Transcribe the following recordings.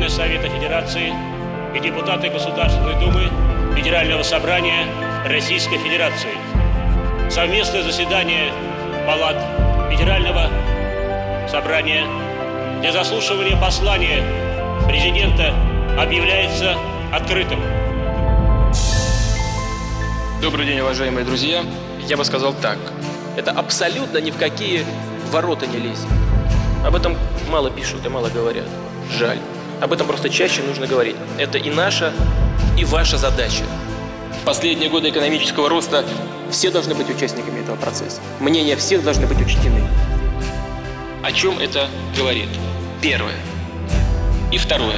члены Совета Федерации и депутаты Государственной Думы Федерального собрания Российской Федерации. Совместное заседание палат Федерального собрания для заслушивания послания президента объявляется открытым. Добрый день, уважаемые друзья. Я бы сказал так. Это абсолютно ни в какие ворота не лезет. Об этом мало пишут и мало говорят. Жаль. Об этом просто чаще нужно говорить. Это и наша, и ваша задача. В последние годы экономического роста все должны быть участниками этого процесса. Мнения всех должны быть учтены. О чем это говорит? Первое. И второе.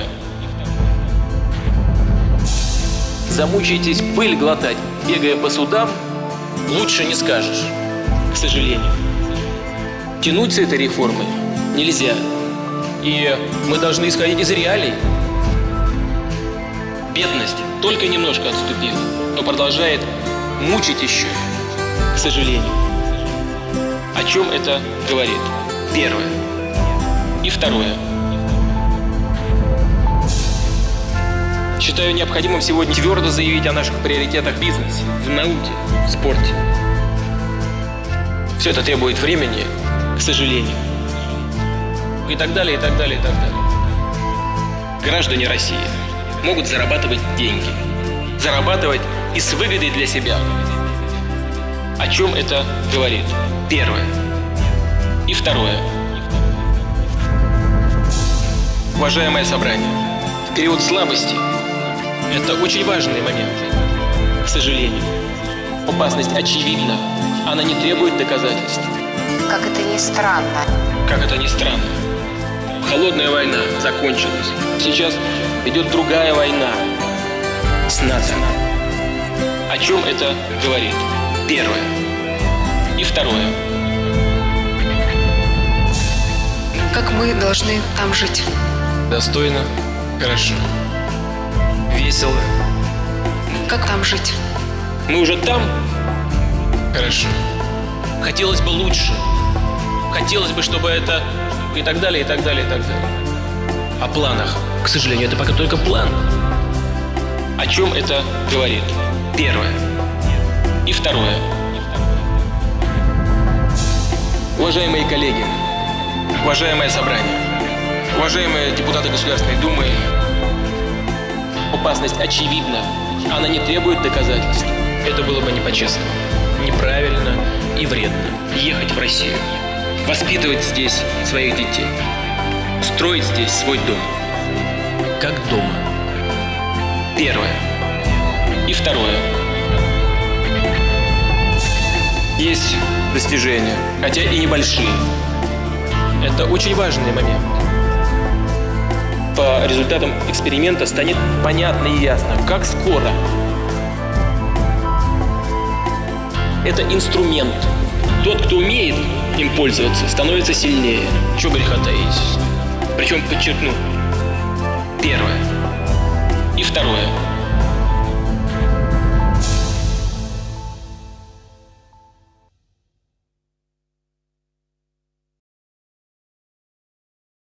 Замучаетесь пыль глотать, бегая по судам, лучше не скажешь, к сожалению. Тянуть с этой реформой нельзя. И мы должны исходить из реалий. Бедность только немножко отступила, но продолжает мучить еще, к сожалению. О чем это говорит? Первое. И второе. Считаю необходимым сегодня твердо заявить о наших приоритетах в бизнесе, в науке, в спорте. Все это требует времени, к сожалению. И так далее, и так далее, и так далее. Граждане России могут зарабатывать деньги. Зарабатывать и с выгодой для себя. О чем это говорит? Первое. И второе. Уважаемое собрание, в период слабости это очень важный момент. К сожалению, опасность очевидна. Она не требует доказательств. Как это ни странно. Как это ни странно. Холодная война закончилась. Сейчас идет другая война с НАТО. О чем это говорит? Первое. И второе. Как мы должны там жить? Достойно, хорошо, весело. Как там жить? Мы уже там? Хорошо. Хотелось бы лучше. Хотелось бы, чтобы это... И так далее, и так далее, и так далее. О планах. К сожалению, это пока только план. О чем это говорит? Первое. И второе. Уважаемые коллеги, уважаемое собрание, уважаемые депутаты Государственной Думы, опасность очевидна. Она не требует доказательств. Это было бы не по-честному, неправильно и вредно. Ехать в Россию, воспитывать здесь своих детей, строить здесь свой дом. Как дома. Первое. И второе. Есть достижения, хотя и небольшие. Это очень важный момент. По результатам эксперимента станет понятно и ясно, как скоро. Это инструмент. Тот, кто умеет им пользоваться, становится сильнее. Чего греха таить. Причем, подчеркну, первое и второе.